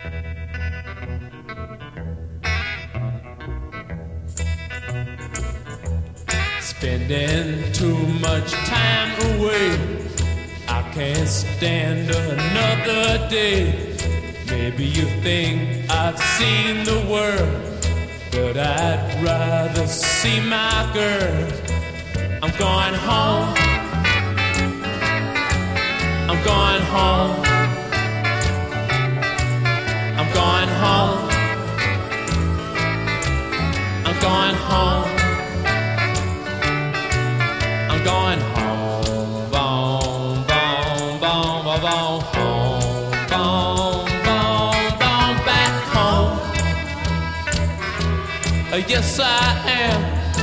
Spending too much time away, I can't stand another day. Maybe you think I've seen the world, but I'd rather see my girl. I'm going home, I'm going home, I'm going home, I'm going home, I'm going home, boom, boom, boom, boom, boom, home, boom, boom, boom, back home. Yes, I am.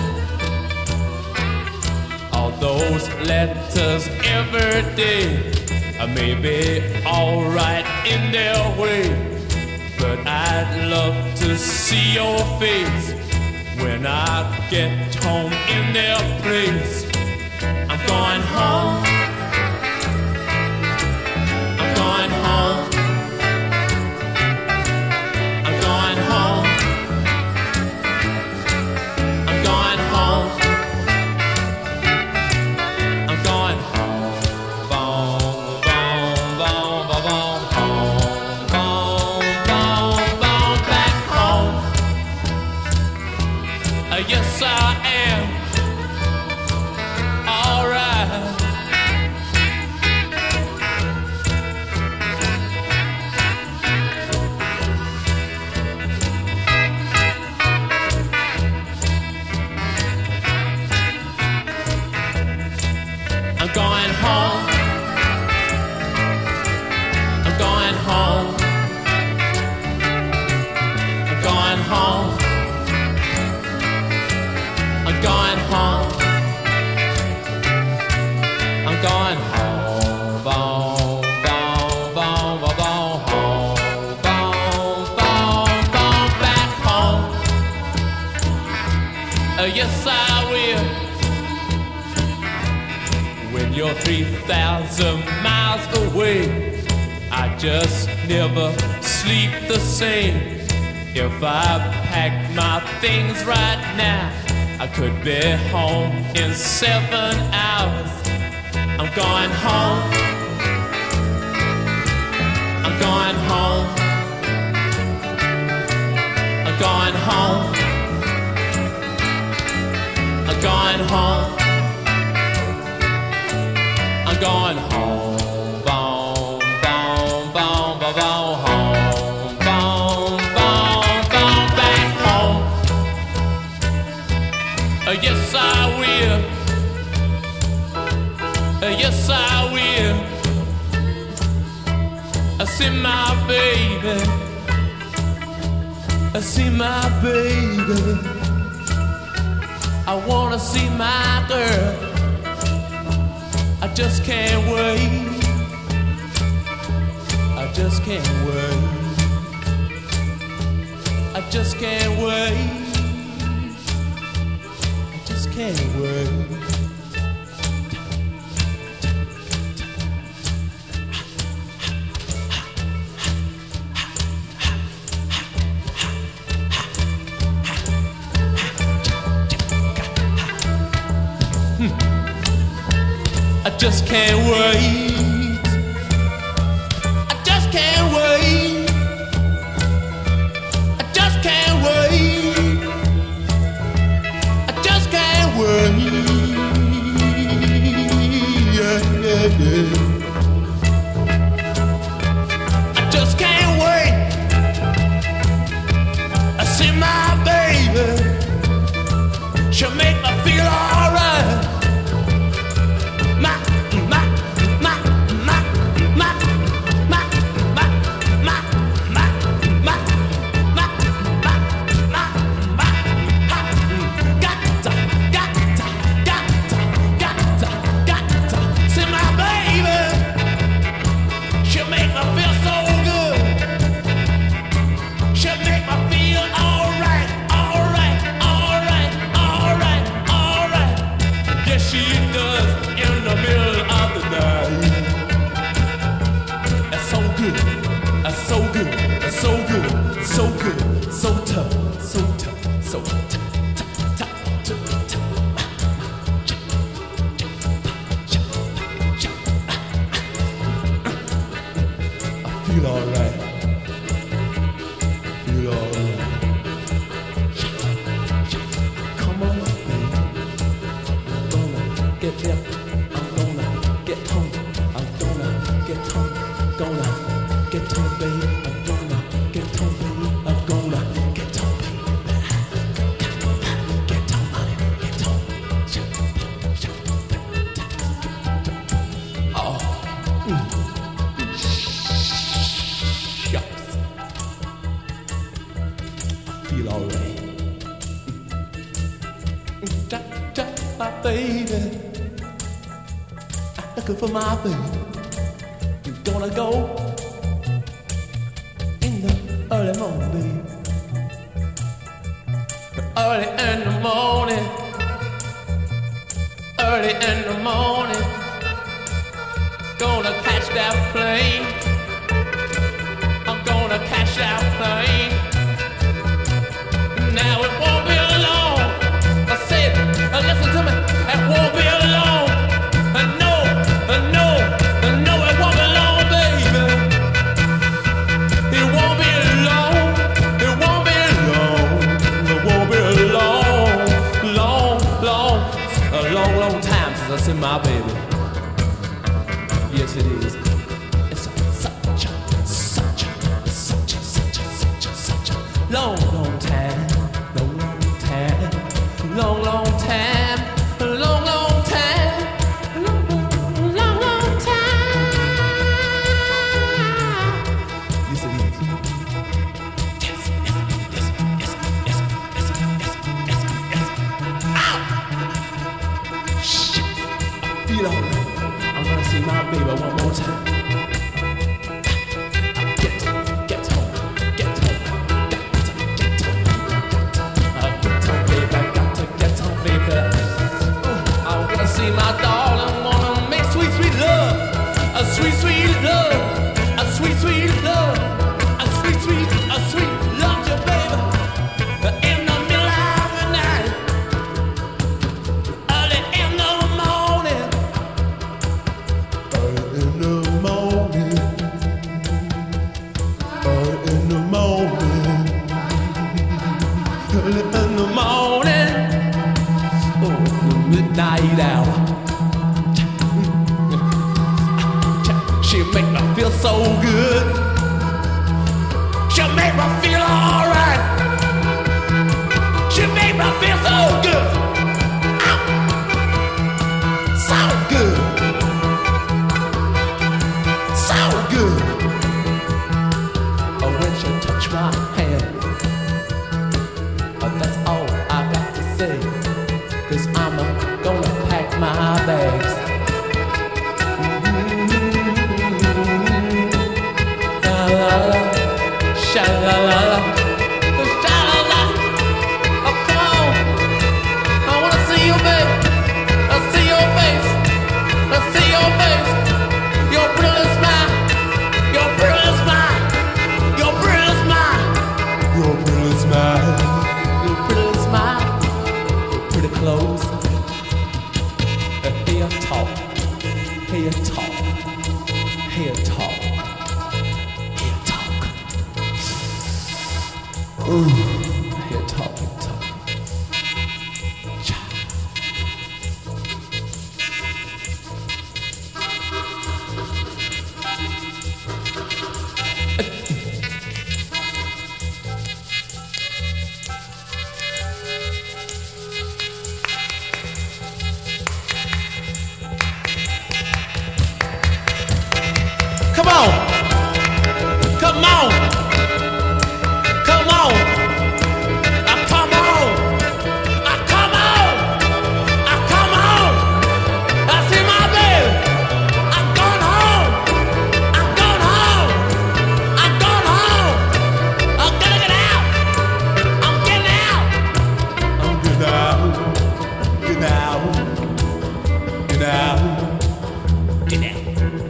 All those letters every day may be alright in their way, but I'd love to see your face when I get home in their place. I'm going home, I'm going home, I'm going home, I'm going home, I'm going home, boom, boom, boom, boom, boom, home, boom, boom, boom, back home. Yes, I am. I'm going home, I'm going home, I'm going home, I'm going home, I'm going home, boom, boom, boom, boom, boom, home, boom, boom, boom, back home. Yes, I will. When you're 3,000 miles away, I just never sleep the same. If I packed my things right now, I could be home in 7 hours. I'm going home, I'm going home, I'm going home, I'm going home, I'm going home, boom, boom, boom, boom, boom, home, boom, boom, boom, back home. Yes, I will. Yes, I will. I see my baby. I see my baby. I wanna see my girl. I just can't wait. I just can't wait. I just can't wait. I just can't wait. I just can't wait. I just can't wait. I just can't wait. I just can't wait. Yeah, yeah, yeah. I just can't wait. I see my baby. She'll make me feel alright. See my baby. Feel alright. Feel alright. Come on, baby. I'm gonna get there. I'm gonna get home. I'm gonna get home. Gonna get home, baby. I'm gonna get home, baby. I'm gonna get home, baby. Get home, honey. Get home. Oh. Shucks. I feel alright. My baby. I'm looking for my baby. You gonna go in the early morning, baby. Early in the morning. Early in the morning. Gonna catch that plane. I'm gonna catch that plane. Now it won't be long. I said, listen to me. It won't be long. No, it won't be long, baby. It won't be long. It won't be long. It won't be long time since I seen my baby. Yes, it is. It's such a long time. Long time. Yes, it is. Ow! Shit. I feel alright. I'm gonna see my baby one more time. Get home. See my darling, wanna make sweet, sweet love. A sweet, sweet love. A sweet, sweet love. A sweet, sweet love, you baby. In the middle of the night. Early in the morning. Early in the morning. Early in the morning. Early in the morning. Oh, the midnight hour. She make me feel so good. She make me feel alright. She make me feel so good. Ow. So good. So good. Oh, when she touch my hand, that's all I got to say. 'Cause I'm gonna pack my bags. Sha-la-la-la, sha-la-la. Oh, come on. I wanna see you, babe. Let's see your face. Let's see your face. Your pretty smile. Your pretty smile. Your pretty smile. Your pretty smile. Your pretty smile. Your pretty clothes. Hear talk. Hear talk. Hear talk. Ooh, here talk. Come on. Come on. Come on. Come on. Come on. Come on. I see my baby. I'm going home. I'm going home. I'm going home. I'm gonna get out. I'm getting out. I'm getting out. Get out. Get out. Get out.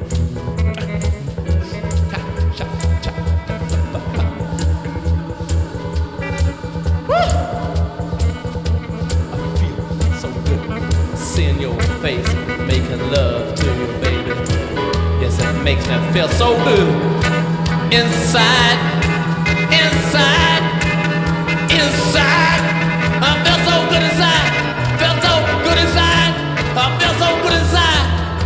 Seeing your face, making love to you, baby. Yes, it makes me feel so good. inside, inside, inside. I feel so good inside, feel so good inside, I feel so good inside.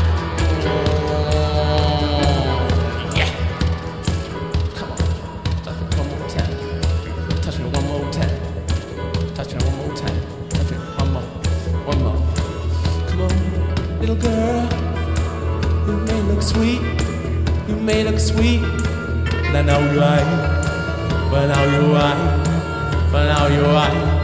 Yeah. Come on, touch me one more time. Touch me one more time. Touch me one more time. Touch me one more, one more. Come on, little girl. You may look sweet. You may look sweet. But I know you're right. But now you're right. But now you're right.